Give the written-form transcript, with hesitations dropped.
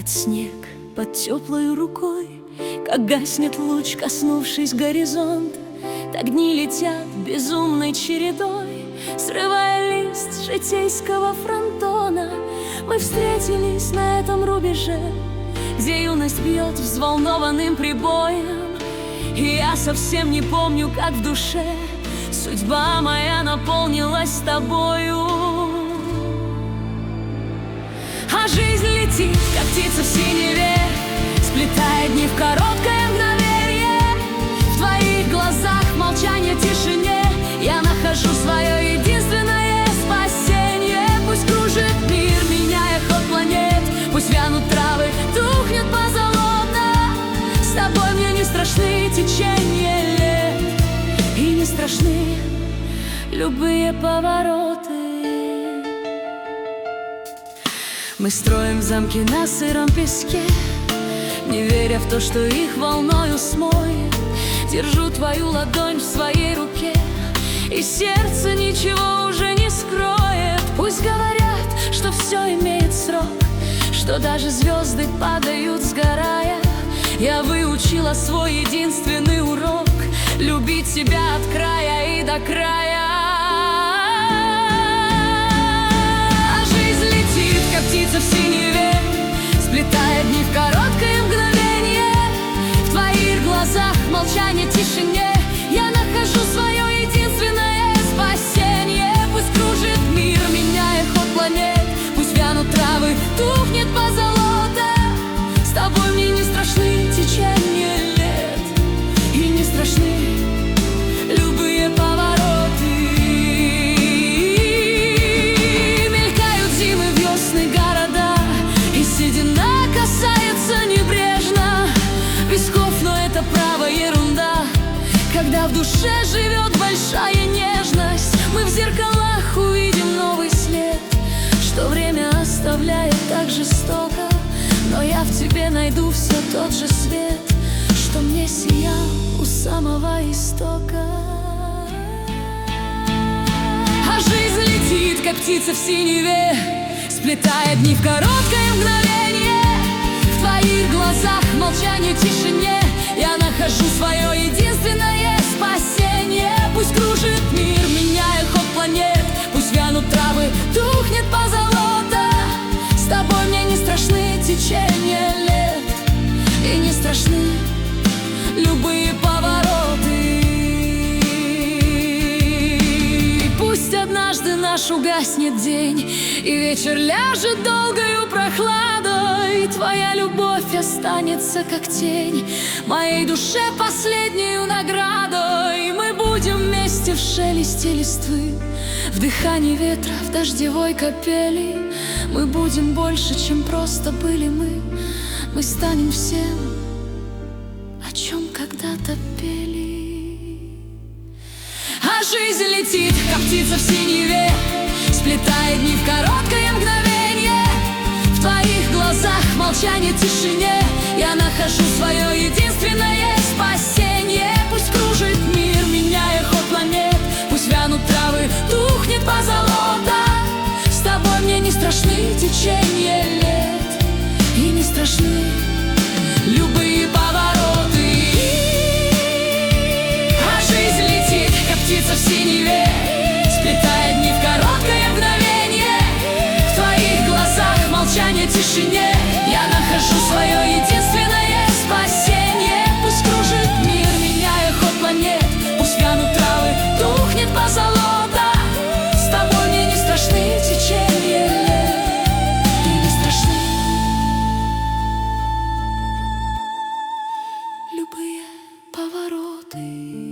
Тает снег под теплой рукой, как гаснет луч, коснувшись горизонта. Так дни летят безумной чередой, срывая лист житейского фронтона. Мы встретились на этом рубеже, где юность бьет взволнованным прибоем. И я совсем не помню, как в душе судьба моя наполнилась тобою. А жизнь летит, как птица в синеве, сплетая дни в короткое мгновенье. В твоих глазах молчание, тишине я нахожу свое единственное спасение. Пусть кружит мир, меняя ход планет, пусть вянут травы, тухнет позолота. С тобой мне не страшны течения лет, и не страшны любые повороты. Мы строим замки на сыром песке, не веря в то, что их волною смоет. Держу твою ладонь в своей руке, и сердце ничего уже не скроет. Пусть говорят, что все имеет срок, что даже звезды падают, сгорая. Я выучила свой единственный урок — любить тебя от края и до края. Птица в синеве, сплетая дни в короткое мгновенье. В твоих глазах молчание, тишине я нахожу свое единственное спасение. Пусть кружит мир, меняя ход планет, пусть вянут травы, тухнет позолота. С тобой мне не страшны течения лет, и не страшны любые повороты. Седина касается небрежно висков, но это право ерунда, когда в душе живет большая нежность. Мы в зеркалах увидим новый след, что время оставляет так жестоко. Но я в тебе найду все тот же свет, что мне сиял у самого истока. А жизнь летит, как птица в синеве, сплетая дни в короткое мгновенье. В твоих глазах молчание, тишине я нахожу свое единственное спасение. Пусть кружит мир, меняя ход планет, пусть вянут травы, тухнет позолота. С тобой мне не страшны течения лет, и не страшны любые повороты. Пусть однажды наш угаснет день, и вечер ляжет долгою прохладой. Твоя любовь останется, как тень, моей душе последнюю наградой. Мы будем вместе в шелесте листвы, в дыхании ветра, в дождевой капели. Мы будем больше, чем просто были мы. Мы станем всем, о чем когда-то пели. А жизнь летит, как птица в синеве, сплетая дни в короткое мгновенье. В твоих глазах молчание, тишине я нахожу свое единственное спасение. Пусть кружит мир, меняя ход планет, пусть вянут травы, тухнет позолота. С тобой мне не страшны течения лет, и не страшны любые повороты. А жизнь летит, как птица в синеве, сплетая дни в короткое мгновенье. В твоих глазах молчание, тишине я нахожу свое единственное спасение. Пусть кружит мир, меняя ход планет, пусть вянут травы, тухнет позолота. С тобой мне не страшны течения лет, и не страшны любые повороты.